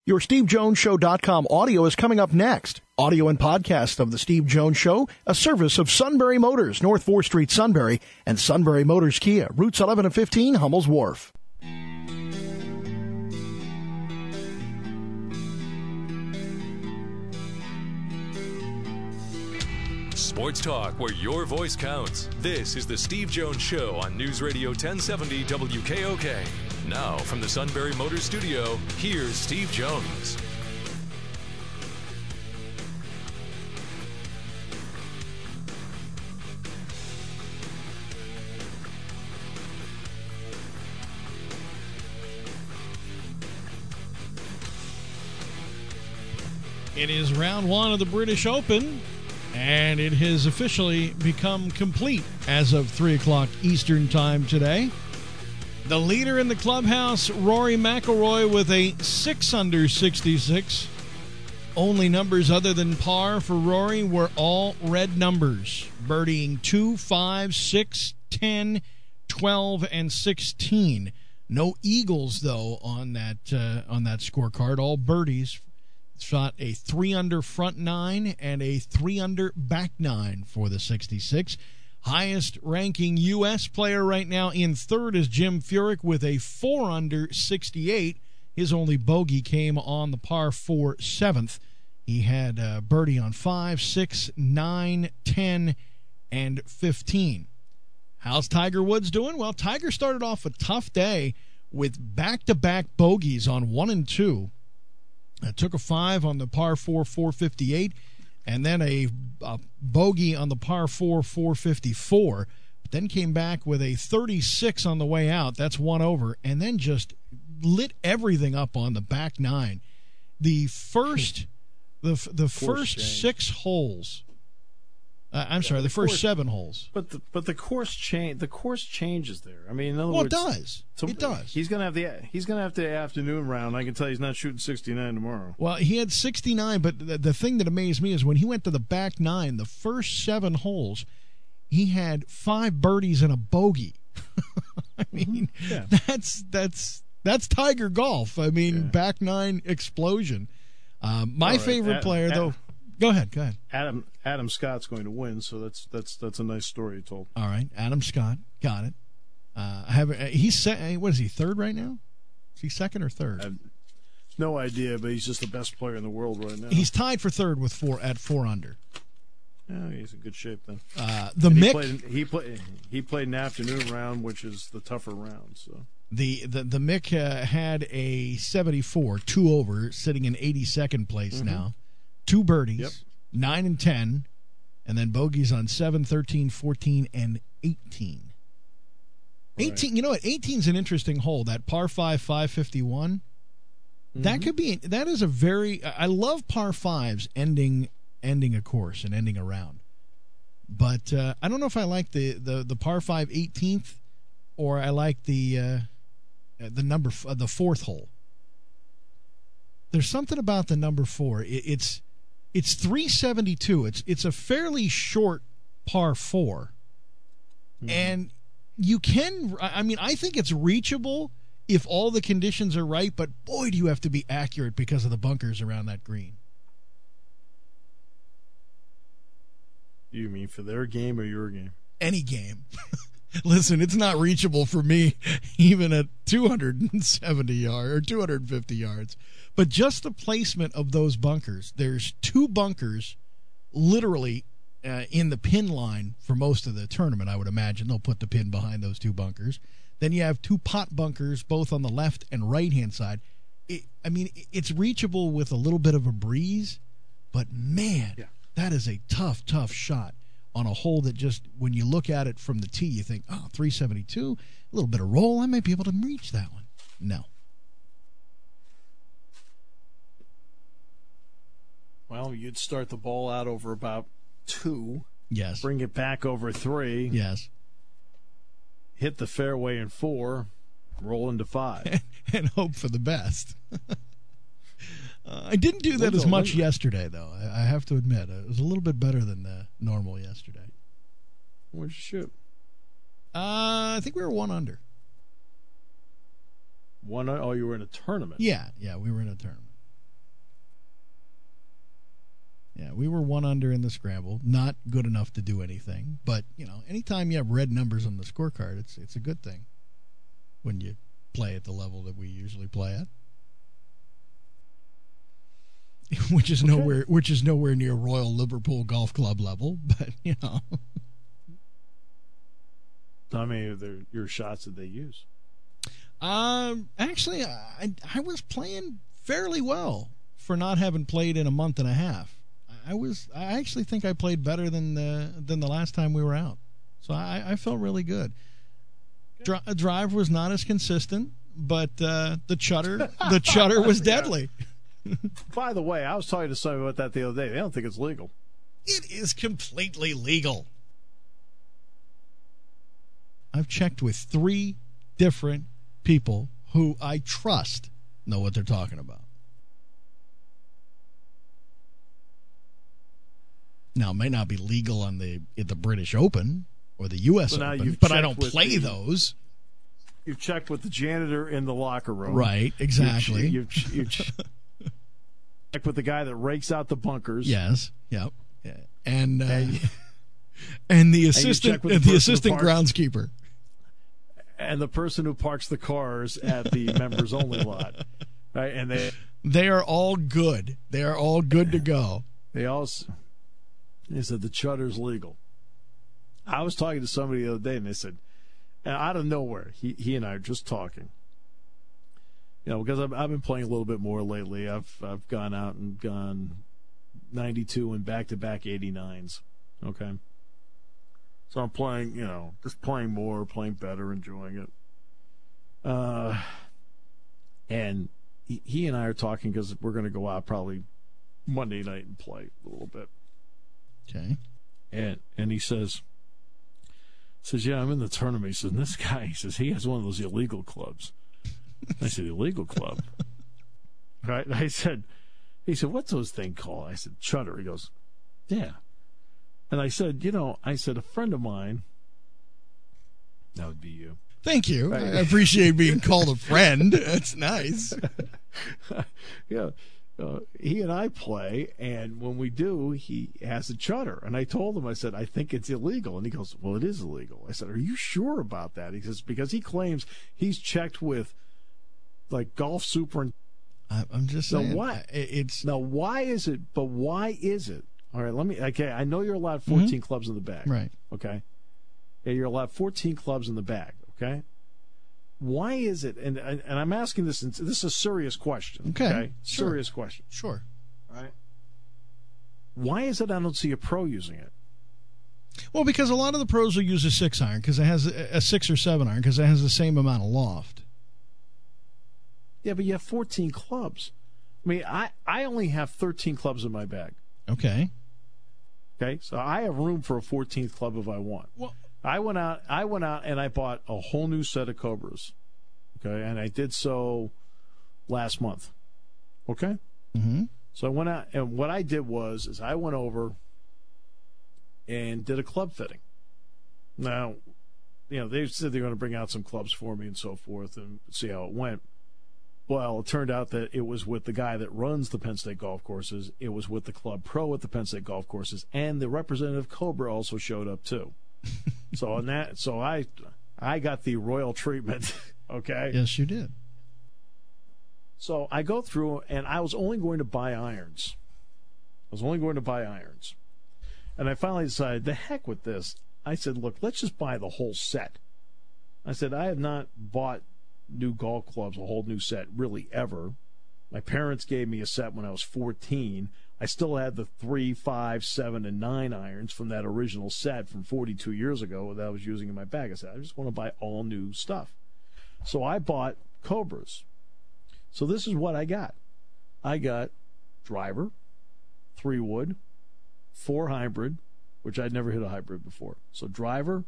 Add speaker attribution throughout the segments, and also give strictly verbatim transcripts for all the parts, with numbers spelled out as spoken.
Speaker 1: Your Steve Jones Show dot com audio is coming up next. Audio and podcast of The Steve Jones Show, a service of Sunbury Motors, North fourth Street, Sunbury, and Sunbury Motors Kia, routes eleven and fifteen, Hummel's Wharf.
Speaker 2: Sports talk where your voice counts. This is The Steve Jones Show on News Radio ten seventy W K O K. Now, from the Sunbury Motors Studio, here's Steve Jones.
Speaker 3: It is round one of the British Open, and it has officially become complete as of three o'clock Eastern Time today. The leader in the clubhouse, Rory McIlroy, with a six under sixty-six. Only numbers other than par for Rory were all red numbers, birdieing two, five, six, ten, twelve, and sixteen. No eagles, though, on that uh, on that scorecard. All birdies. Shot a three under front nine and a three under back nine for the sixty-six. Highest ranking U S player right now in third is Jim Furyk with a four under sixty-eight. His only bogey came on the par four seventh. He had a birdie on five, six, nine, ten, and fifteen. How's Tiger Woods doing? Well, Tiger started off a tough day with back-to-back bogeys on one and two. Uh, took a five on the par four, four fifty-eight, and then a, a bogey on the par four, four fifty-four. But then came back with a thirty-six on the way out. That's one over, and then just lit everything up on the back nine. The first, the the first
Speaker 4: change.
Speaker 3: six holes. Uh, I'm
Speaker 4: Yeah,
Speaker 3: sorry, the,
Speaker 4: the
Speaker 3: first
Speaker 4: course-
Speaker 3: seven holes.
Speaker 4: But the but the course change the course changes there. I mean, in other
Speaker 3: Well, it
Speaker 4: words,
Speaker 3: does.
Speaker 4: so
Speaker 3: It does.
Speaker 4: He's gonna have the he's gonna have the afternoon round. I can tell you he's not shooting sixty-nine tomorrow.
Speaker 3: Well, he had sixty-nine, but the, the thing that amazed me is when he went to the back nine, the first seven holes, he had five birdies and a bogey. I mean,
Speaker 4: Yeah.
Speaker 3: that's that's that's Tiger golf. I mean,
Speaker 4: Yeah.
Speaker 3: back nine explosion. Um, my
Speaker 4: All right,
Speaker 3: favorite
Speaker 4: Ad-
Speaker 3: player,
Speaker 4: Ad-
Speaker 3: though. Go ahead, go ahead.
Speaker 4: Adam Adam Scott's going to win, so that's that's that's a nice story you told.
Speaker 3: All right, Adam Scott, got it. Uh, I have uh, he's se- what is he third right now? Is he second or third?
Speaker 4: I have no idea, but he's just the best player in the world right now.
Speaker 3: He's tied for third with four at four under.
Speaker 4: yeah, he's in good shape then.
Speaker 3: Uh, the
Speaker 4: And he
Speaker 3: Mick.
Speaker 4: played he played he played an afternoon round, which is the tougher round. So
Speaker 3: The the the Mick uh, had a seventy-four, two over, sitting in eighty-second place
Speaker 4: Mm-hmm.
Speaker 3: now. Two birdies,
Speaker 4: Yep.
Speaker 3: nine and ten, and then bogeys on seven, thirteen, fourteen, and eighteen.
Speaker 4: Right.
Speaker 3: eighteen, you know what? eighteen is an interesting hole. That par five, five fifty-one. That
Speaker 4: Mm-hmm.
Speaker 3: could be. That is a very. I I love par fives ending ending a course and ending a round. But uh, I don't know if I like the the the par five eighteenth, or I like the. Uh, Uh, the number f- uh, the fourth hole. There's something about the number four. It, it's it's three seventy-two. It's it's a fairly short par four,
Speaker 4: Mm-hmm.
Speaker 3: and you can. I I mean, I think it's reachable if all the conditions are right. But boy, do you have to be accurate because of the bunkers around that green.
Speaker 4: you mean for their game or your game?
Speaker 3: Any game. Listen, it's not reachable for me even at two hundred seventy yards or two hundred fifty yards. But just the placement of those bunkers. There's two bunkers literally uh, in the pin line for most of the tournament, I would imagine. They'll put the pin behind those two bunkers. Then you have two pot bunkers both on the left and right-hand side. It, I mean, it's reachable with a little bit of a breeze, but man,
Speaker 4: Yeah.
Speaker 3: that is a tough, tough shot on a hole that just, when you look at it from the tee, you think, oh, three seventy-two, a little bit of roll, I might be able to reach that one. No.
Speaker 4: Well, you'd start the ball out over about two,
Speaker 3: Yes.
Speaker 4: bring it back over three,
Speaker 3: Yes.
Speaker 4: hit the fairway in four, roll into five.
Speaker 3: And hope for the best. Uh, I didn't do that
Speaker 4: Lingo,
Speaker 3: as much
Speaker 4: lingo.
Speaker 3: yesterday, though. I, I have to admit, it was a little bit better than uh, normal yesterday.
Speaker 4: What'd you shoot?
Speaker 3: Uh, I think we were one under.
Speaker 4: One. Oh, you were in a tournament.
Speaker 3: Yeah, yeah, we were in a tournament. Yeah, we were one under in the scramble. Not good enough to do anything. But, you know, anytime you have red numbers on the scorecard, it's it's a good thing when you play at the level that we usually play at. Which is okay. nowhere which is nowhere near Royal Liverpool Golf Club level, but, you know.
Speaker 4: How many of their, your shots did they use?
Speaker 3: Um, actually, I I was playing fairly well for not having played in a month and a half. I was I actually think I played better than the than the last time we were out, so I, I felt really good. Dri- drive was not as consistent, but uh, the chutter the chutter was deadly.
Speaker 4: By the way, I was talking to somebody about that the other day. They don't think it's legal.
Speaker 3: It is completely legal. I've checked with three different people who I trust know what they're talking about. Now, it may not be legal on the at the British Open or the U S
Speaker 4: well,
Speaker 3: Open, but I don't play the, those.
Speaker 4: You've checked with the janitor in the locker room.
Speaker 3: Right, exactly.
Speaker 4: You've, you've, you've checked with the guy that rakes out the bunkers.
Speaker 3: Yes, yep. Yeah. And, uh, and, and the assistant, and the, the assistant groundskeeper.
Speaker 4: And the person who parks the cars at the members only lot. Right? And they
Speaker 3: they are all good. They are all good to go.
Speaker 4: They all they said the chutter's legal. I was talking to somebody the other day and they said, and out of nowhere, he he and I are just talking. You know, because I've I've been playing a little bit more lately. I've I've gone out and gone ninety-two and back to back eighty-nines. Okay. So I'm playing, you know, just playing more, playing better, enjoying it. Uh, and he, he and I are talking because we're going to go out probably Monday night and play a little bit.
Speaker 3: Okay.
Speaker 4: And and he says, says, yeah, I'm in the tournament. He says, and this guy, he says, he has one of those illegal clubs. I said, illegal club? Right? And I said, he said, what's those thing called? I said, chutter. He goes, yeah. And I said, you know, I said, a friend of mine, that would be you.
Speaker 3: Thank you. Right. I appreciate being called a friend. That's nice.
Speaker 4: Yeah. Uh, he and I play, and when we do, he has a chutter. And I told him, I said, I think it's illegal. And he goes, well, it is illegal. I said, are you sure about that? He says, because he claims he's checked with, like, golf super.
Speaker 3: I'm just saying.
Speaker 4: Now, why,
Speaker 3: it's,
Speaker 4: now, why is it, but why is it? All right, let me, okay, I know you're allowed fourteen mm-hmm. clubs in the bag.
Speaker 3: Right.
Speaker 4: Okay. Yeah, you're allowed fourteen clubs in the bag, okay? Why is it, and and, and I'm asking this, this is a serious question.
Speaker 3: Okay.
Speaker 4: okay?
Speaker 3: Sure.
Speaker 4: Serious question.
Speaker 3: Sure.
Speaker 4: All right. Why is it I don't see a pro using it?
Speaker 3: Well, because a lot of the pros will use a six iron, because it has a, a six or seven iron, because it has the same amount of loft.
Speaker 4: Yeah, but you have fourteen clubs. I mean, I, I only have thirteen clubs in my bag.
Speaker 3: Okay.
Speaker 4: Okay, so I have room for a fourteenth club if I want.
Speaker 3: Well,
Speaker 4: I went out. I went out and I bought a whole new set of Cobras. Okay, and I did so last month. Okay.
Speaker 3: Mm-hmm.
Speaker 4: So I went out, and what I did was, is I went over and did a club fitting. Now, you know, they said they're going to bring out some clubs for me and so forth, and see how it went. Well, it turned out that it was with the guy that runs the Penn State golf courses. It was with the club pro at the Penn State golf courses, and the representative Cobra also showed up too. so on that, so I, I got the royal treatment. Okay.
Speaker 3: Yes, you did.
Speaker 4: So I go through, and I was only going to buy irons. I was only going to buy irons, and I finally decided, the heck with this. I said, look, let's just buy the whole set. I said, I have not bought new golf clubs, a whole new set, really ever. My parents gave me a set when I was fourteen. I still had the three, five, seven, and nine irons from that original set from forty-two years ago that I was using in my bag. I said, I just want to buy all new stuff. So I bought Cobras. So this is what I got. I got driver, three wood, four hybrid, which I'd never hit a hybrid before. So driver,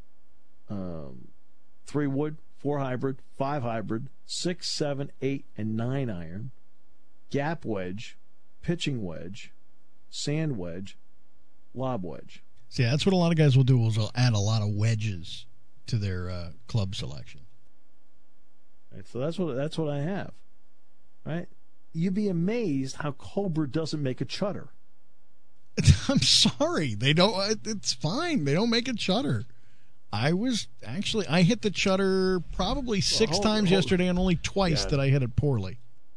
Speaker 4: um, three wood, four hybrid, five hybrid, six, seven, eight, and nine iron, gap wedge, pitching wedge, sand wedge, lob wedge.
Speaker 3: See, that's what a lot of guys will do, is they'll add a lot of wedges to their uh, club selection.
Speaker 4: Right, so that's what that's what I have. Right? You'd be amazed how Cobra doesn't make a chutter.
Speaker 3: I'm sorry. They don't. It's fine. They don't make a chutter. I was actually, I hit the chutter probably six
Speaker 4: well, hold,
Speaker 3: times
Speaker 4: hold.
Speaker 3: yesterday, and only twice
Speaker 4: Yeah.
Speaker 3: did I hit it poorly.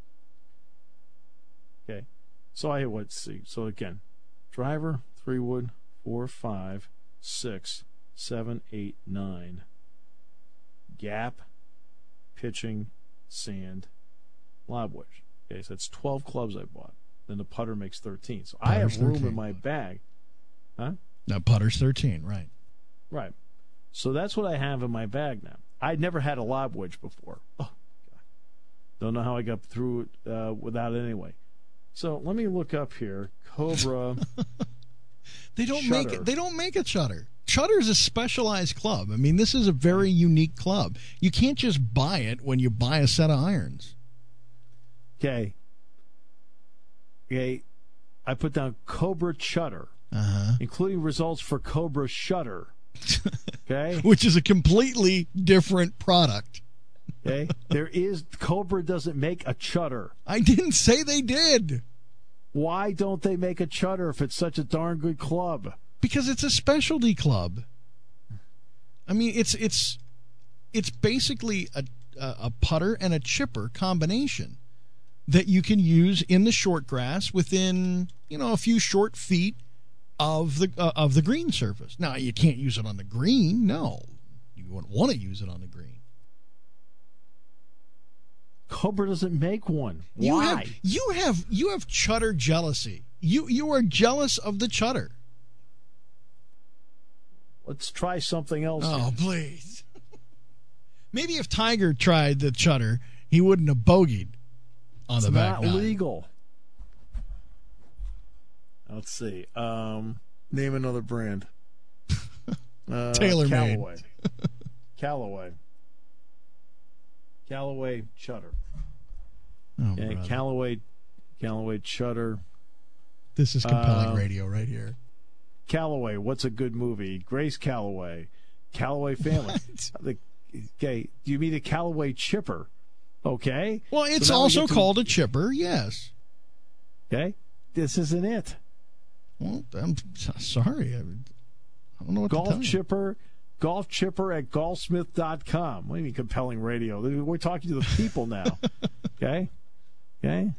Speaker 4: Okay. So I hit what? See. So again, driver, three wood, four, five, six, seven, eight, nine. Gap, pitching, sand, lob wedge. Okay, so that's twelve clubs I bought. Then the putter makes thirteen. So I
Speaker 3: Putter's
Speaker 4: have room
Speaker 3: thirteen.
Speaker 4: in my bag. Huh?
Speaker 3: Now, putter's thirteen, right.
Speaker 4: Right. So that's what I have in my bag now. I'd never had a lob wedge before. Oh, God. Don't know how I got through it uh, without it anyway. So let me look up here. Cobra.
Speaker 3: They don't
Speaker 4: Chutter.
Speaker 3: make it. They don't make a chutter. Chutter is a specialized club. I mean, this is a very unique club. You can't just buy it when you buy a set of irons.
Speaker 4: Okay. Okay. I put down Cobra Chutter,
Speaker 3: Uh-huh.
Speaker 4: including results for Cobra Shutter. Okay.
Speaker 3: Which is a completely different product.
Speaker 4: Okay. There is Cobra doesn't make a chutter.
Speaker 3: I didn't say they did.
Speaker 4: Why don't they make a chutter if it's such a darn good club?
Speaker 3: Because it's a specialty club. I mean, it's it's it's basically a a putter and a chipper combination that you can use in the short grass within, you know, a few short feet of the uh, of the green surface. Now, you can't use it on the green. No, you wouldn't want to use it on the green.
Speaker 4: Cobra doesn't make one. Why?
Speaker 3: You have you have you have chutter jealousy. You you are jealous of the chutter.
Speaker 4: Let's try something else.
Speaker 3: Oh,
Speaker 4: here.
Speaker 3: please. Maybe if Tiger tried the chutter, he wouldn't have bogeyed on
Speaker 4: It's
Speaker 3: the back
Speaker 4: not
Speaker 3: nine.
Speaker 4: legal. Let's see. Um, name another brand. Uh,
Speaker 3: TaylorMade.
Speaker 4: Callaway. Callaway. Callaway Chutter.
Speaker 3: Oh,
Speaker 4: Yeah,
Speaker 3: brother.
Speaker 4: Callaway, Callaway Chutter.
Speaker 3: This is compelling
Speaker 4: uh,
Speaker 3: radio right here.
Speaker 4: Callaway, what's a good movie? Grace Callaway. Callaway Family. The, okay, do you mean a Callaway Chipper? Okay.
Speaker 3: Well, it's
Speaker 4: So now we
Speaker 3: also
Speaker 4: get to-
Speaker 3: called a chipper, yes.
Speaker 4: Okay. This isn't it.
Speaker 3: Well, I'm s- sorry. I, I don't know what to tell
Speaker 4: Golf
Speaker 3: you.
Speaker 4: Chipper, Golf Chipper at golfsmith dot com. What do you mean compelling radio? We're talking to the people now. Okay? Okay?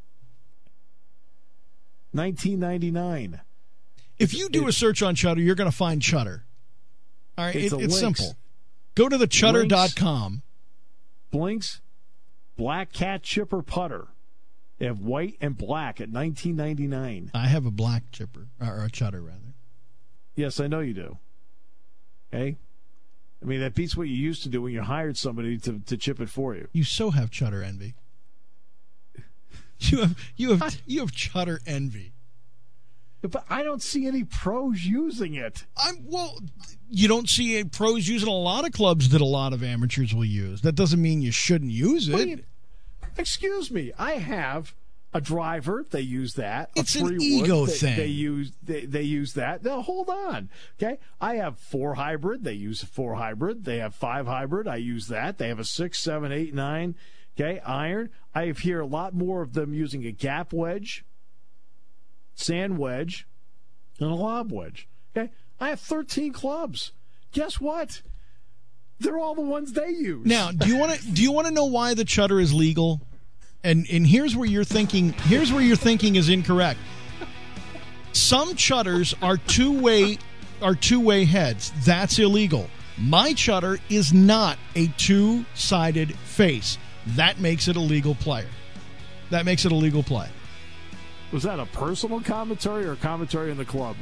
Speaker 4: nineteen ninety-nine.
Speaker 3: If you do a search on chutter, you're going to find chutter. All right,
Speaker 4: It's
Speaker 3: it,
Speaker 4: a
Speaker 3: it's
Speaker 4: Lynx.
Speaker 3: simple. Go to the chutter dot com.
Speaker 4: Blinks, Black Cat Chipper Putter. They have white and black at nineteen ninety-nine.
Speaker 3: I have a black chipper, or a chutter, rather.
Speaker 4: Yes, I know you do. Okay? I mean, that beats what you used to do when you hired somebody to, to chip it for you.
Speaker 3: You so have chutter envy. You have you have you have chutter envy.
Speaker 4: But I don't see any pros using it.
Speaker 3: I'm well. You don't see a pros using a lot of clubs that a lot of amateurs will use. That doesn't mean you shouldn't use
Speaker 4: What do
Speaker 3: it.
Speaker 4: you- excuse me. I have a driver. They use that. A
Speaker 3: It's an
Speaker 4: free wood,
Speaker 3: ego
Speaker 4: they,
Speaker 3: thing.
Speaker 4: They use they, they use that. Now hold on. Okay. I have four hybrid. They use a four hybrid. They have five hybrid. I use that. They have a six, seven, eight, nine. Okay. Iron. I hear a lot more of them using a gap wedge, sand wedge, and a lob wedge. Okay. I have thirteen clubs. Guess what? They're all the ones they use.
Speaker 3: Now, do you want to do you want to know why the chutter is legal? And and here's where you're thinking. Here's where your thinking is incorrect. Some chutters are two way are two way heads. That's illegal. My chutter is not a two sided face. That makes it a legal player. That makes it a legal play.
Speaker 4: Was that a personal commentary or a commentary in the club?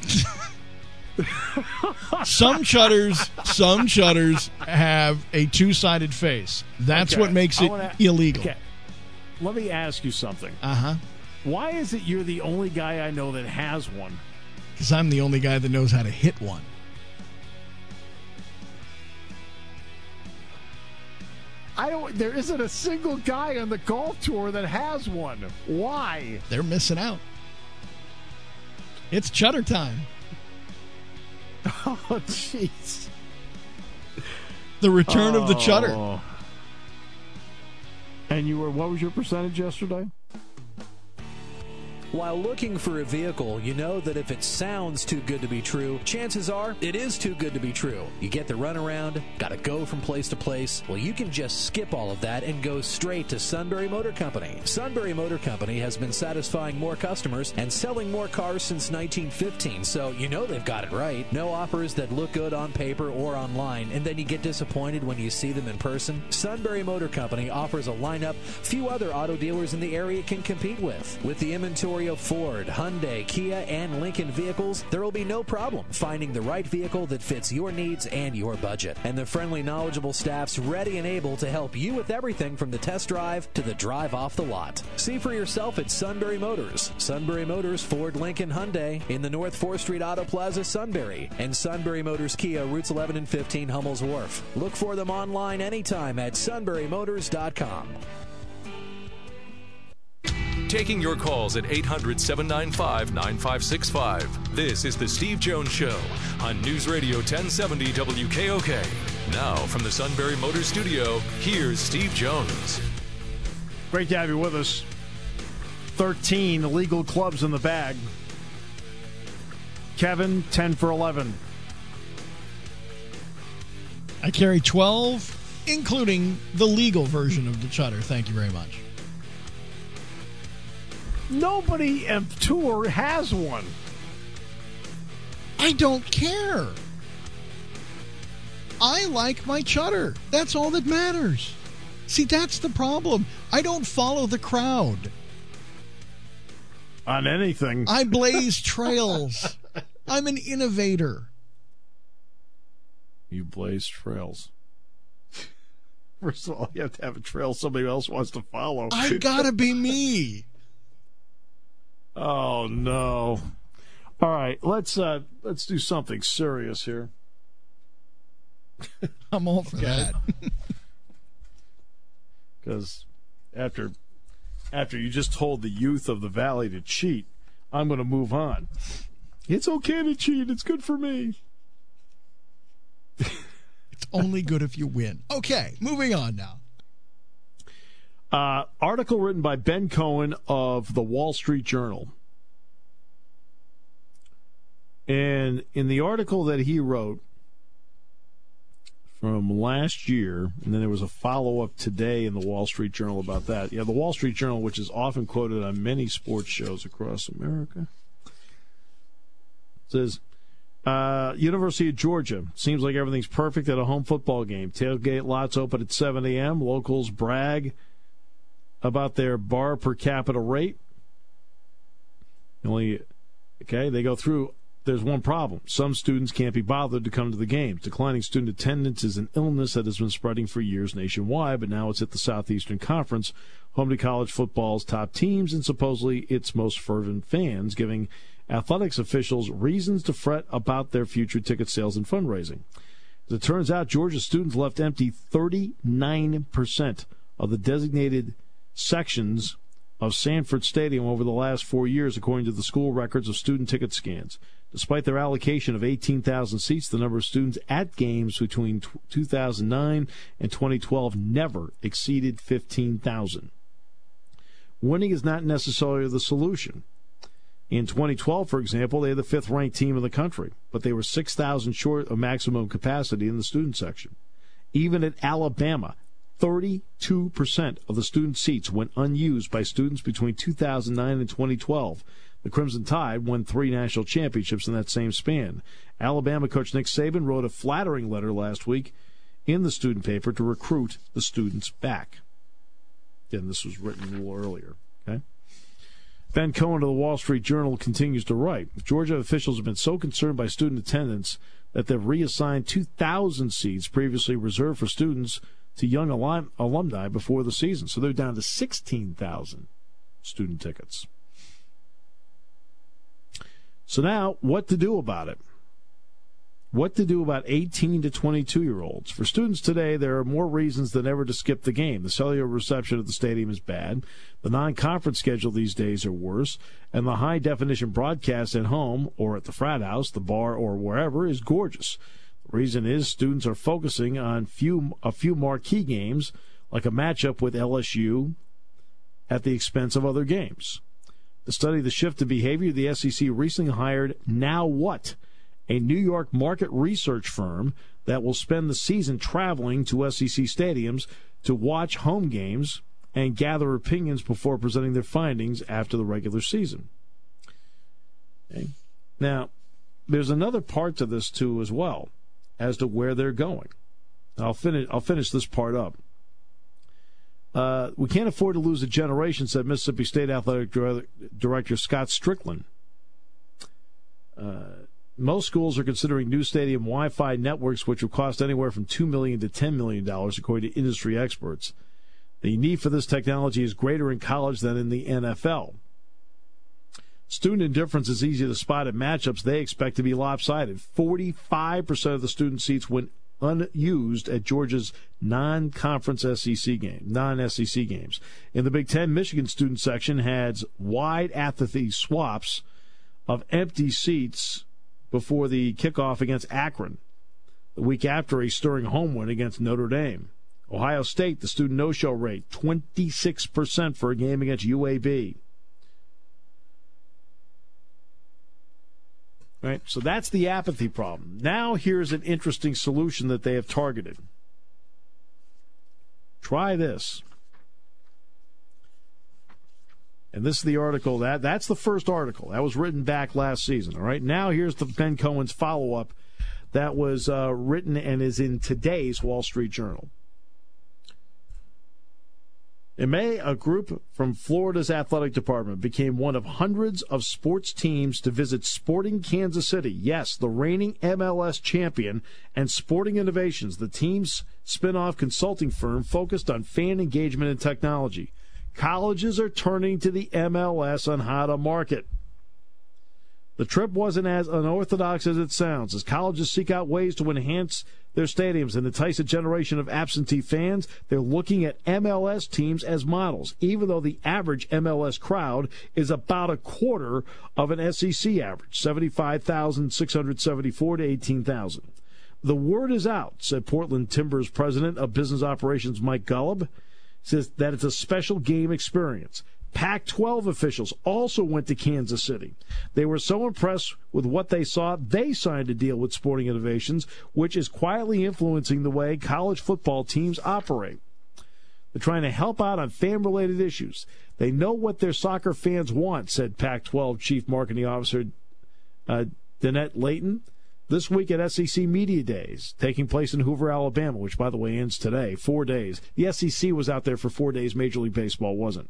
Speaker 3: Some chutters, some chutters have a two-sided face. That's
Speaker 4: Okay,
Speaker 3: what makes
Speaker 4: I
Speaker 3: it
Speaker 4: wanna-
Speaker 3: illegal.
Speaker 4: Okay. Let me ask you something.
Speaker 3: Uh huh.
Speaker 4: Why is it you're the only guy I know that has one?
Speaker 3: Because I'm the only guy that knows how to hit one.
Speaker 4: I don't. There isn't a single guy on the golf tour that has one. Why?
Speaker 3: They're missing out. It's chutter time.
Speaker 4: Oh, jeez.
Speaker 3: The return of the chutter.
Speaker 4: Oh. And you were. What was your percentage yesterday?
Speaker 5: While looking for a vehicle, you know that if it sounds too good to be true, chances are it is too good to be true. You get the runaround, gotta go from place to place. Well, you can just skip all of that and go straight to Sunbury Motor Company. Sunbury Motor Company has been satisfying more customers and selling more cars since nineteen fifteen, so you know they've got it right. No offers that look good on paper or online, and then you get disappointed when you see them in person. Sunbury Motor Company offers a lineup few other auto dealers in the area can compete with. With the inventory of Ford, Hyundai, Kia, and Lincoln vehicles, there will be no problem finding the right vehicle that fits your needs and your budget. And the friendly, knowledgeable staff's ready and able to help you with everything from the test drive to the drive off the lot. See for yourself at Sunbury Motors. Sunbury Motors, Ford, Lincoln, Hyundai in the North fourth Street Auto Plaza, Sunbury. And Sunbury Motors Kia, routes eleven and fifteen, Hummel's Wharf. Look for them online anytime at sunbury motors dot com.
Speaker 2: Taking your calls at eight hundred, seven nine five, nine five six five. This is The Steve Jones Show on News Radio ten seventy W K O K. Now, from the Sunbury Motors Studio, here's Steve Jones.
Speaker 4: Great to have you with us. thirteen illegal clubs in the bag. Kevin, ten for eleven.
Speaker 3: I carry twelve, including the legal version of the Chutter. Thank you very much.
Speaker 4: Nobody on tour has one.
Speaker 3: I don't care. I like my Chutter. That's all that matters. See, that's the problem. I don't follow the crowd.
Speaker 4: On anything.
Speaker 3: I blaze trails. I'm an innovator.
Speaker 4: You blaze trails. First of all, you have to have a trail somebody else wants to follow.
Speaker 3: I gotta be me.
Speaker 4: Oh no! All right, let's uh, let's do something serious here.
Speaker 3: I'm all for that.
Speaker 4: Because after after you just told the youth of the Valley to cheat, I'm going to move on. It's okay to cheat. It's good for me.
Speaker 3: It's only good if you win. Okay, moving on now.
Speaker 4: Uh, article written by Ben Cohen of the Wall Street Journal. And in the article that he wrote from last year, and then there was a follow-up today in the Wall Street Journal about that. Yeah, the Wall Street Journal, which is often quoted on many sports shows across America, says, uh, University of Georgia, seems like everything's perfect at a home football game. Tailgate lots open at seven a.m. Locals brag about their bar per capita rate. Only, okay, they go through. There's one problem. Some students can't be bothered to come to the games. Declining student attendance is an illness that has been spreading for years nationwide, but now it's at the Southeastern Conference, home to college football's top teams and supposedly its most fervent fans, giving athletics officials reasons to fret about their future ticket sales and fundraising. As it turns out, Georgia students left empty thirty-nine percent of the designated sections of Sanford Stadium over the last four years, according to the school records of student ticket scans. Despite their allocation of eighteen thousand seats, the number of students at games between two thousand nine and twenty twelve never exceeded fifteen thousand. Winning is not necessarily the solution. In twenty twelve, for example, they had the fifth-ranked team in the country, but they were six thousand short of maximum capacity in the student section. Even at Alabama, thirty-two percent of the student seats went unused by students between two thousand nine and twenty twelve. The Crimson Tide won three national championships in that same span. Alabama coach Nick Saban wrote a flattering letter last week in the student paper to recruit the students back. Again, this was written a little earlier. Okay. Ben Cohen of the Wall Street Journal continues to write, Georgia officials have been so concerned by student attendance that they've reassigned two thousand seats previously reserved for students to young alum- alumni before the season. So they're down to sixteen thousand student tickets. So now, what to do about it? What to do about eighteen to twenty-two-year-olds? For students today, there are more reasons than ever to skip the game. The cellular reception at the stadium is bad. The non-conference schedule these days are worse. And the high-definition broadcast at home or at the frat house, the bar, or wherever is gorgeous. The reason is students are focusing on few a few marquee games, like a matchup with L S U, at the expense of other games. To study the shift in behavior, the S E C recently hired Now What, a New York market research firm that will spend the season traveling to S E C stadiums to watch home games and gather opinions before presenting their findings after the regular season. Okay. Now, there's another part to this, too, as well, as to where they're going. I'll finish, I'll finish this part up. Uh, we can't afford to lose a generation, said Mississippi State Athletic Director Scott Strickland. Uh, most schools are considering new stadium Wi-Fi networks, which will cost anywhere from two million dollars to ten million dollars, according to industry experts. The need for this technology is greater in college than in the N F L. Student indifference is easy to spot at matchups they expect to be lopsided. forty-five percent of the student seats went unused at Georgia's non-conference S E C game, non-S E C games. In the Big Ten, Michigan student section has wide apathy swaps of empty seats before the kickoff against Akron, the week after a stirring home win against Notre Dame. Ohio State, the student no-show rate, twenty-six percent for a game against U A B. Right? So that's the apathy problem. Now here's an interesting solution that they have targeted. Try this. And this is the article. That That's the first article. That was written back last season. All right. Now here's the Ben Cohen's follow-up that was uh, written and is in today's Wall Street Journal. In May, a group from Florida's athletic department became one of hundreds of sports teams to visit Sporting Kansas City. Yes, the reigning M L S champion, and Sporting Innovations, the team's spin-off consulting firm focused on fan engagement and technology. Colleges are turning to the M L S on how to market. The trip wasn't as unorthodox as it sounds. As colleges seek out ways to enhance their stadiums and entice a generation of absentee fans, they're looking at M L S teams as models, even though the average M L S crowd is about a quarter of an S E C average, seventy-five thousand six hundred seventy-four to eighteen thousand. The word is out, said Portland Timbers president of business operations Mike Golub, says that it's a special game experience. Pac twelve officials also went to Kansas City. They were so impressed with what they saw, they signed a deal with Sporting Innovations, which is quietly influencing the way college football teams operate. They're trying to help out on fan-related issues. They know what their soccer fans want, said Pac twelve Chief Marketing Officer uh, Danette Layton. This week at S E C Media Days, taking place in Hoover, Alabama, which, by the way, ends today, four days. The S E C was out there for four days. Major League Baseball wasn't.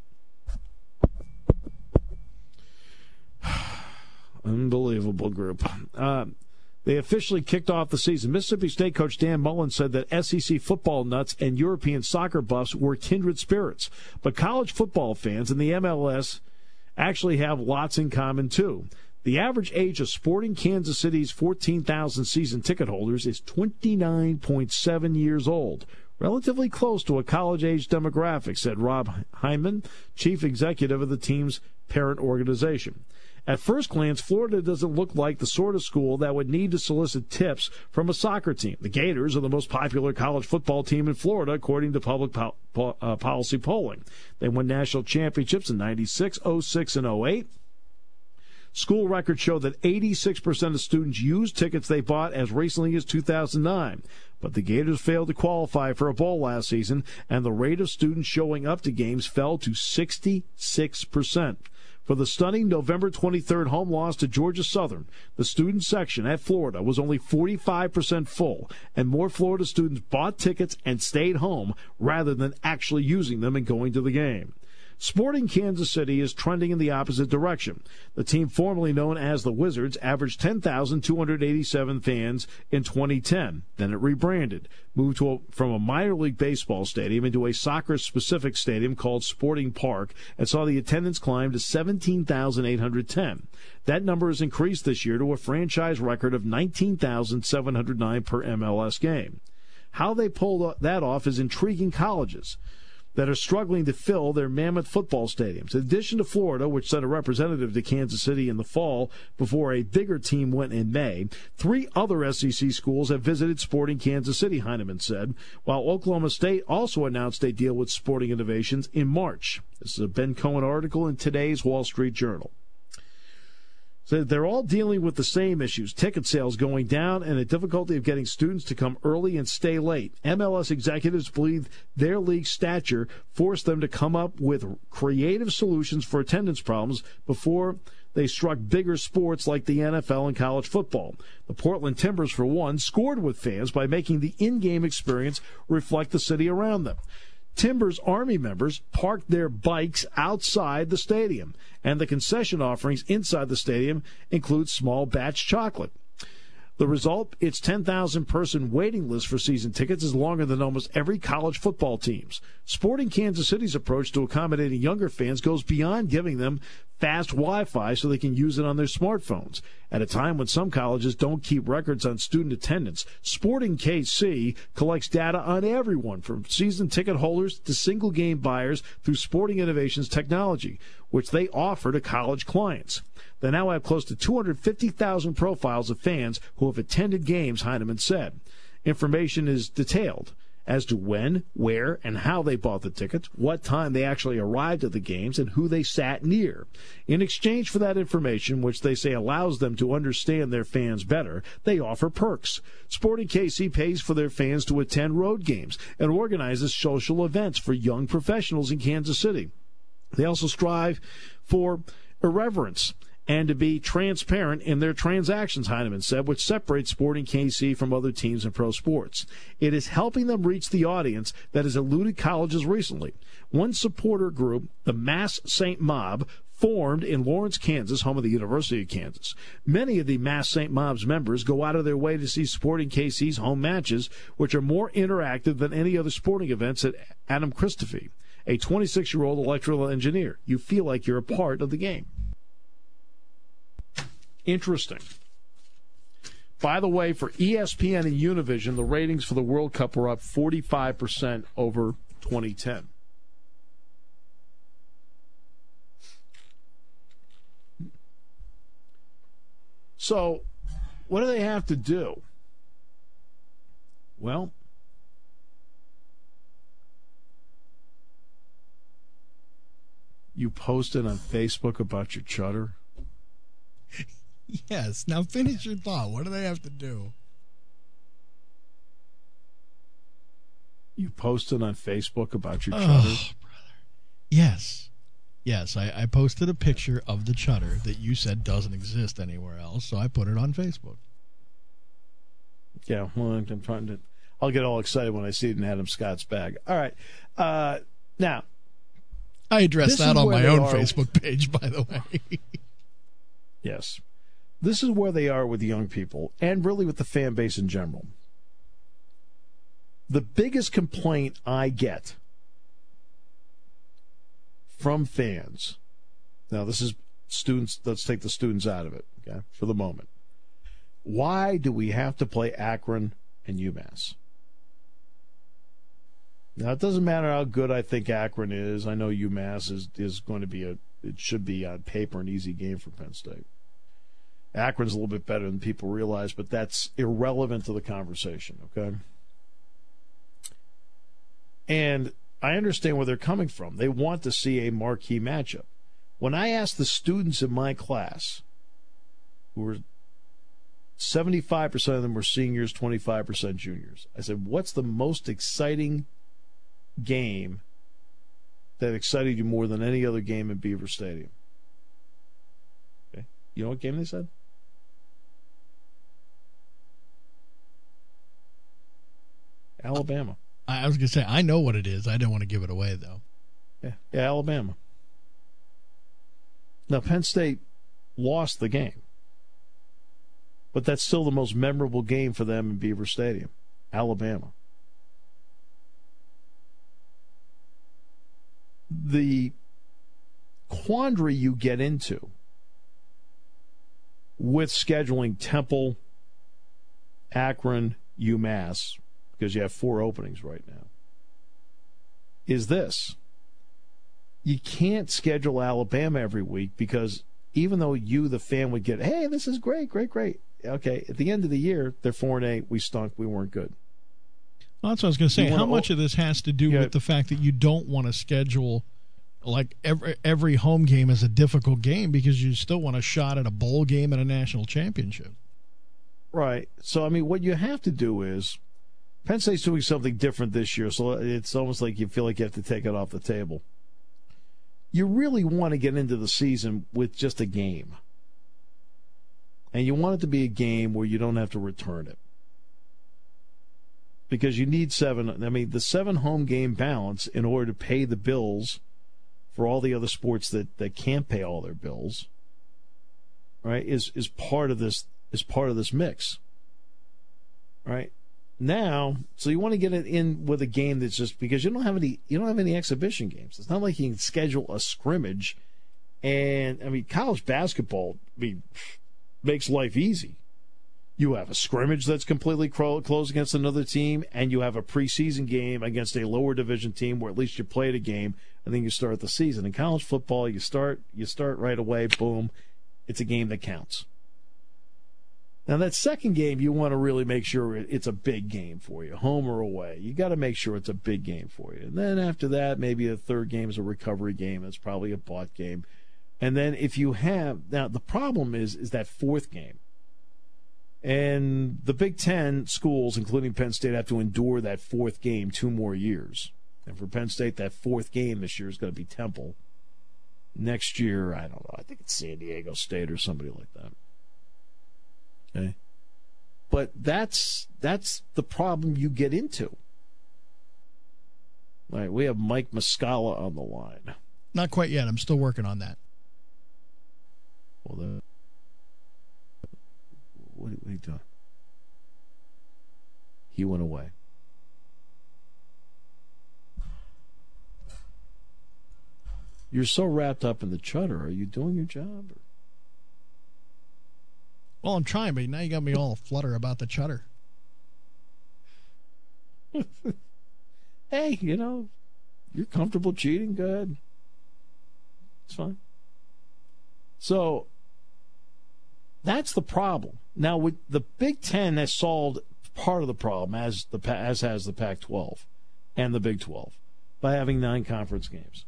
Speaker 4: Unbelievable group. Uh, they officially kicked off the season. Mississippi State coach Dan Mullen said that S E C football nuts and European soccer buffs were kindred spirits. But college football fans and the M L S actually have lots in common, too. The average age of Sporting Kansas City's fourteen thousand season ticket holders is twenty-nine point seven years old. Relatively close to a college-age demographic, said Rob Hyman, chief executive of the team's parent organization. At first glance, Florida doesn't look like the sort of school that would need to solicit tips from a soccer team. The Gators are the most popular college football team in Florida, according to public po- po- uh, policy polling. They won national championships in ninety-six, oh six, and oh eight. School records show that eighty-six percent of students used tickets they bought as recently as two thousand nine. But the Gators failed to qualify for a bowl last season, and the rate of students showing up to games fell to sixty-six percent. For the stunning November twenty-third home loss to Georgia Southern, the student section at Florida was only forty-five percent full, and more Florida students bought tickets and stayed home rather than actually using them and going to the game. Sporting Kansas City is trending in the opposite direction. The team formerly known as the Wizards averaged ten thousand two hundred eighty-seven fans in twenty ten. Then it rebranded, moved to a, from a minor league baseball stadium into a soccer-specific stadium called Sporting Park, and saw the attendance climb to seventeen thousand eight hundred ten. That number has increased this year to a franchise record of nineteen thousand seven hundred nine per M L S game. How they pulled that off is intriguing colleges. that are struggling to fill their mammoth football stadiums. In addition to Florida, which sent a representative to Kansas City in the fall before a bigger team went in May, three other S E C schools have visited Sporting Kansas City, Heineman said, while Oklahoma State also announced a deal with Sporting Innovations in March. This is a Ben Cohen article in today's Wall Street Journal. So they're all dealing with the same issues, ticket sales going down and the difficulty of getting students to come early and stay late. M L S executives believe their league's stature forced them to come up with creative solutions for attendance problems before they struck bigger sports like the N F L and college football. The Portland Timbers, for one, scored with fans by making the in-game experience reflect the city around them. Timbers Army members parked their bikes outside the stadium, and the concession offerings inside the stadium include small batch chocolate. The result, its ten thousand person waiting list for season tickets is longer than almost every college football team's. Sporting Kansas City's approach to accommodating younger fans goes beyond giving them fast Wi-Fi so they can use it on their smartphones. At a time when some colleges don't keep records on student attendance, Sporting K C collects data on everyone from season ticket holders to single-game buyers through Sporting Innovations technology, which they offer to college clients. They now have close to two hundred fifty thousand profiles of fans who have attended games, Heineman said. Information is detailed as to when, where, and how they bought the tickets, what time they actually arrived at the games, and who they sat near. In exchange for that information, which they say allows them to understand their fans better, they offer perks. Sporting K C pays for their fans to attend road games and organizes social events for young professionals in Kansas City. They also strive for irreverence and to be transparent in their transactions, Heineman said, which separates Sporting K C from other teams in pro sports. It is helping them reach the audience that has eluded colleges recently. One supporter group, the Mass Saint Mob, formed in Lawrence, Kansas, home of the University of Kansas. Many of the Mass Saint Mob's members go out of their way to see Sporting K C's home matches, which are more interactive than any other sporting events at Adam Christophe, a twenty-six-year-old electrical engineer. You feel like you're a part of the game. Interesting. By the way, for E S P N and Univision, the ratings for the World Cup were up forty-five percent over twenty ten. So, what do they have to do? Well, you posted on Facebook about your chutter.
Speaker 3: Yes. Now finish your thought. What do they have to do?
Speaker 4: You posted on Facebook about your
Speaker 3: Oh,
Speaker 4: chutter?
Speaker 3: brother. Yes. Yes, I, I posted a picture of the chutter that you said doesn't exist anywhere else, so I put it on Facebook.
Speaker 4: Yeah, well, I'm trying to... I'll get all excited when I see it in Adam Scott's bag. All right. Uh, now...
Speaker 3: I addressed that on my own
Speaker 4: are...
Speaker 3: Facebook page, by the way.
Speaker 4: Yes. This is where they are with the young people and really with the fan base in general. The biggest complaint I get from fans, now this is students, let's take the students out of it, okay, for the moment. Why do we have to play Akron and UMass? Now, it doesn't matter how good I think Akron is. I know UMass is, is going to be a, it should be on paper an easy game for Penn State. Akron's a little bit better than people realize, but that's irrelevant to the conversation, okay? And I understand where they're coming from. They want to see a marquee matchup. When I asked the students in my class, who were seventy-five percent of them were seniors, twenty-five percent juniors, I said, what's the most exciting game that excited you more than any other game in Beaver Stadium? Okay. You know what game they said? Alabama.
Speaker 3: I was going to say, I know what it is. I didn't want to give it away, though.
Speaker 4: Yeah, yeah, Alabama. Now, Penn State lost the game, but that's still the most memorable game for them in Beaver Stadium. Alabama. The quandary you get into with scheduling Temple, Akron, UMass, because you have four openings right now, is this. You can't schedule Alabama every week because even though you, the fan, would get, hey, this is great, great, great. Okay, at the end of the year, they're four and eight. We stunk. We weren't good.
Speaker 3: Well, that's what I was going to say. How much of this has to do
Speaker 4: yeah.
Speaker 3: with the fact that you don't want to schedule like every every home game is a difficult game because you still want a shot at a bowl game and a national championship?
Speaker 4: Right. So, I mean, what you have to do is Penn State's doing something different this year, so it's almost like you feel like you have to take it off the table. You really want to get into the season with just a game. And you want it to be a game where you don't have to return it. Because you need seven, I mean, the seven home game balance in order to pay the bills for all the other sports that, that can't pay all their bills, right, is is part of this is part of this mix. Right? Now, so you want to get it in with a game that's just because you don't have any you don't have any exhibition games. It's not like you can schedule a scrimmage, and I mean college basketball I mean, makes life easy. You have a scrimmage that's completely closed against another team, and you have a preseason game against a lower division team where at least you played a game, and then you start the season. In college football, you start you start right away, boom, it's a game that counts. Now, that second game, you want to really make sure it's a big game for you, home or away. You got to make sure it's a big game for you. And then after that, maybe the third game is a recovery game. That's probably a bought game. And then if you have – now, the problem is is that fourth game. And the Big Ten schools, including Penn State, have to endure that fourth game two more years. And for Penn State, that fourth game this year is going to be Temple. Next year, I don't know, I think it's San Diego State or somebody like that. Okay. But that's that's the problem you get into. All right, we have Mike Muscala on the line.
Speaker 3: Not quite yet. I'm still working on that.
Speaker 4: Well, the, what, what are you doing? He went away. You're so wrapped up in the chutter. Are you doing your job? Or?
Speaker 3: Well, I'm trying, but now you got me all flutter about the chutter.
Speaker 4: Hey, you know, you're comfortable cheating, go ahead. It's fine. So, that's the problem. Now, with the Big Ten has solved part of the problem, as the as has the Pac twelve and the Big twelve, by having nine conference games.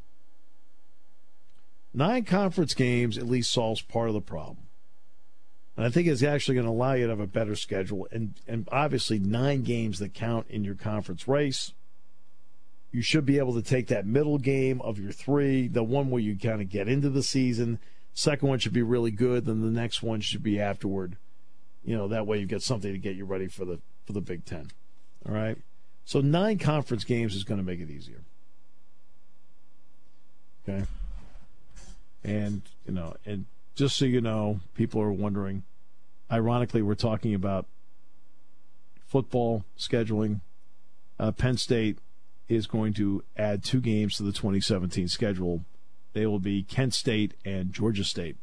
Speaker 4: Nine conference games at least solves part of the problem. And I think it's actually going to allow you to have a better schedule. And, and obviously, nine games that count in your conference race. You should be able to take that middle game of your three, the one where you kind of get into the season. Second one should be really good. Then the next one should be afterward. You know, that way you get something to get you ready for the for the Big Ten. All right? So nine conference games is going to make it easier. Okay? And, you know, and just so you know, people are wondering, ironically, we're talking about football scheduling. Uh, Penn State is going to add two games to the twenty seventeen schedule. They will be Kent State and Georgia State.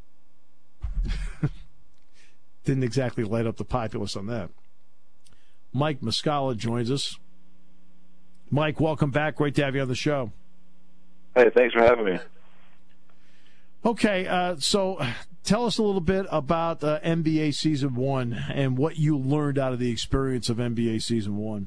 Speaker 4: Didn't exactly light up the populace on that. Mike Muscala joins us. Mike, welcome back. Great to have you on the show.
Speaker 6: Hey, thanks for having me.
Speaker 4: Okay, uh, so tell us a little bit about uh, N B A Season one and what you learned out of the experience of N B A Season one.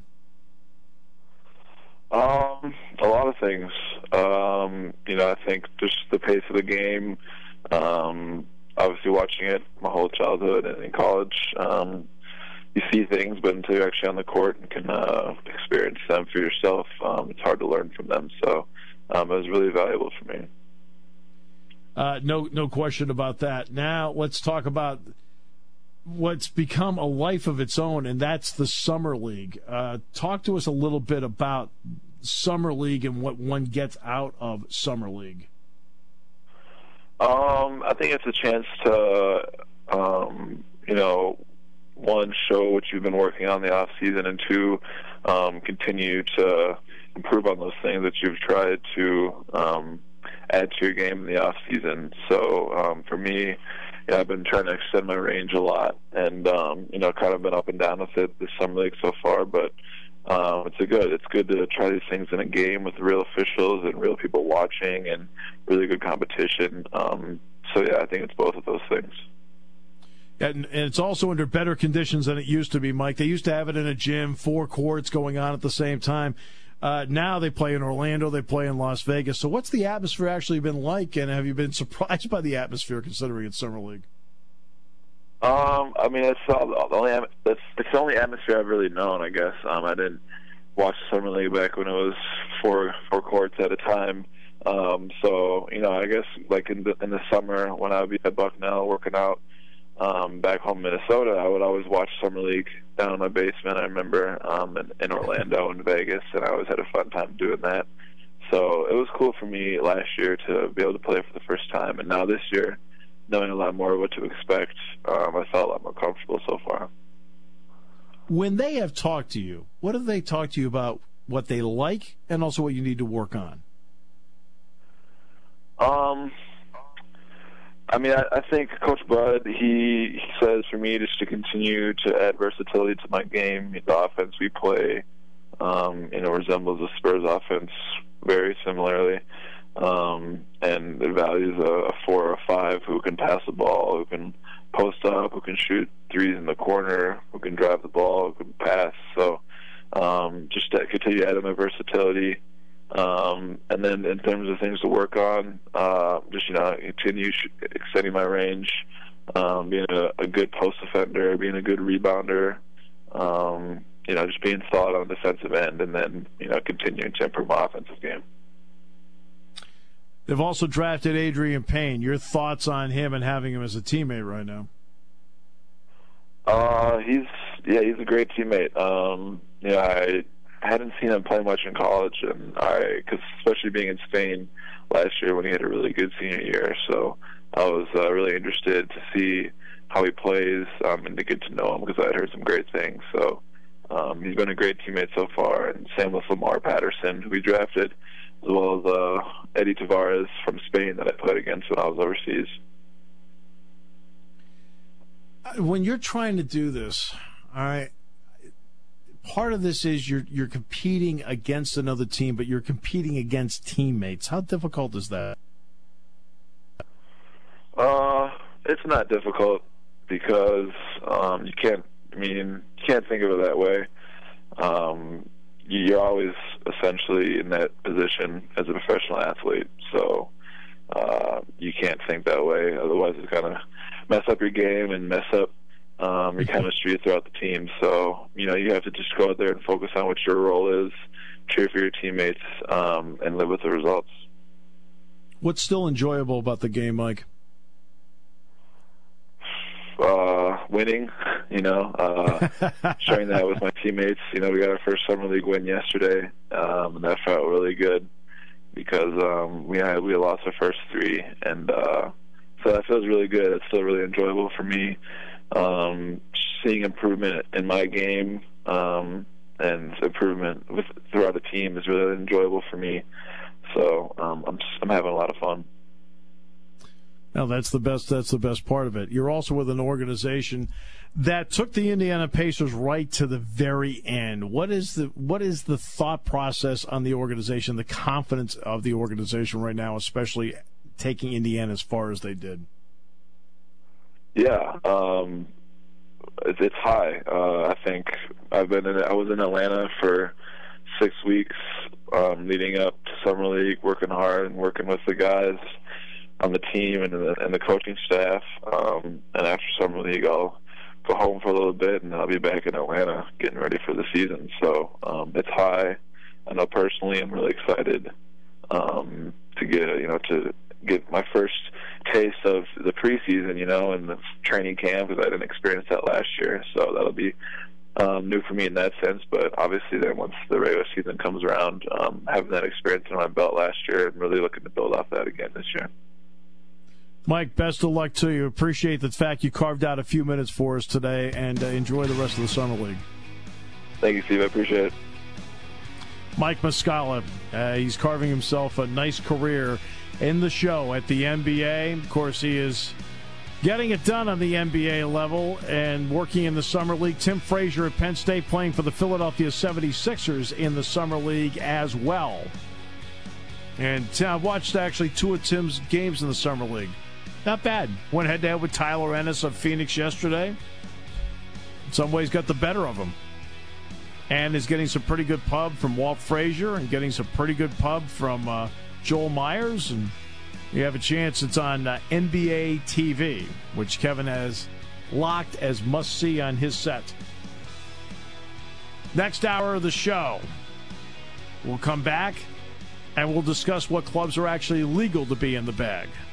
Speaker 6: Um, a lot of things. Um, you know, I think just the pace of the game, um, obviously watching it my whole childhood and in college, um, you see things, but until you're actually on the court and can uh, experience them for yourself, um, it's hard to learn from them. So um, it was really valuable for me.
Speaker 4: Uh, no, no question about that. Now let's talk about what's become a life of its own, and that's the Summer League. Uh, talk to us a little bit about Summer League and what one gets out of Summer League.
Speaker 6: Um, I think it's a chance to, um, you know, one, show what you've been working on in the off season, and two, um, continue to improve on those things that you've tried to um, add to your game in the off season. So um, for me, yeah, I've been trying to extend my range a lot, and um, you know, kind of been up and down with it this summer league so far. But um, it's a good. It's good to try these things in a game with real officials and real people watching and really good competition. Um, so yeah, I think it's both of those things.
Speaker 4: And, and it's also under better conditions than it used to be, Mike. They used to have it in a gym, four courts going on at the same time. Uh, now they play in Orlando, they play in Las Vegas. So what's the atmosphere actually been like, and have you been surprised by the atmosphere considering it's Summer League?
Speaker 6: Um, I mean, it's the only it's, it's the only atmosphere I've really known, I guess. Um, I didn't watch Summer League back when it was four four courts at a time. Um, so you know, I guess like in the in the summer when I would be at Bucknell working out um, back home in Minnesota, I would always watch Summer League down in my basement. I remember um, in, in Orlando and Vegas, and I always had a fun time doing that. So it was cool for me last year to be able to play for the first time, and now this year, knowing a lot more what to expect, um, I felt a lot more comfortable so far.
Speaker 4: When they have talked to you, what have they talked to you about, what they like, and also what you need to work on?
Speaker 6: Um, I mean, I, I think Coach Bud, he, he says for me just to continue to add versatility to my game. The offense we play, um, you know, resembles the Spurs offense very similarly. Um, and it values a, a four or a five who can pass the ball, who can post up, who can shoot threes in the corner, who can drive the ball, who can pass. So um, just to continue adding my versatility. Um, and then in terms of things to work on, uh, just, you know, continue sh- extending my range, um, being a, a good post defender, being a good rebounder, um, you know, just being solid on the defensive end, and then, you know, continuing to improve my offensive game.
Speaker 4: They've also drafted Adrian Payne. Your thoughts on him and having him as a teammate right now?
Speaker 6: Uh, he's yeah, he's a great teammate. Um, you know, I hadn't seen him play much in college, and I, cause especially being in Spain last year when he had a really good senior year, so I was uh, really interested to see how he plays um, and to get to know him because I had heard some great things. So um, he's been a great teammate so far, and same with Lamar Patterson, who we drafted, as well as uh, Eddie Tavares from Spain that I played against when I was overseas.
Speaker 4: When you're trying to do this, all right, part of this is you're you're competing against another team, but you're competing against teammates. How difficult is that?
Speaker 6: Uh, it's not difficult because um, you can't. I mean, you can't think of it that way. Um, you're always essentially in that position as a professional athlete, so uh, you can't think that way. Otherwise, it's going to mess up your game and mess up um, your chemistry throughout the team. So, you know, you have to just go out there and focus on what your role is, cheer for your teammates, um, and live with the results.
Speaker 4: What's still enjoyable about the game, Mike?
Speaker 6: Uh, winning, you know, uh, sharing that with my teammates. You know, we got our first Summer League win yesterday, um, and that felt really good because um, we had we had lost our first three, and uh, so that feels really good. It's still really enjoyable for me. Um, seeing improvement in my game um, and improvement with throughout the team is really enjoyable for me. So um, I'm I'm having a lot of fun.
Speaker 4: Now that's the best. That's the best part of it. You're also with an organization that took the Indiana Pacers right to the very end. What is the what is the thought process on the organization, the confidence of the organization right now, especially taking Indiana as far as they did?
Speaker 6: Yeah, um, it, it's high. Uh, I think I've been in. I was in Atlanta for six weeks um, leading up to Summer League, working hard and working with the guys on the team and the, and the coaching staff. Um, and after Summer League, I'll go home for a little bit, and I'll be back in Atlanta getting ready for the season. So um, it's high. I know personally, I'm really excited um, to get you know to get my first taste of the preseason, you know, and the training camp because I didn't experience that last year. So that'll be um, new for me in that sense. But obviously, then once the regular season comes around, um, having that experience in my belt last year, I'm really looking to build off that again this year.
Speaker 4: Mike, best of luck to you. Appreciate the fact you carved out a few minutes for us today, and uh, enjoy the rest of the Summer League.
Speaker 6: Thank you, Steve. I appreciate it.
Speaker 4: Mike Muscala, uh, he's carving himself a nice career in the show at the N B A. Of course, he is Getting it done on the N B A level and working in the Summer League. Tim Frazier at Penn State playing for the Philadelphia seventy-sixers in the Summer League as well. And I've watched actually two of Tim's games in the Summer League. Not bad. Went head-to-head with Tyler Ennis of Phoenix yesterday. In some ways got the better of him. And is getting some pretty good pub from Walt Frazier and getting some pretty good pub from uh, Joel Myers. And you have a chance. It's on uh, N B A T V, which Kevin has locked as must-see on his set. Next hour of the show, we'll come back and we'll discuss what clubs are actually legal to be in the bag.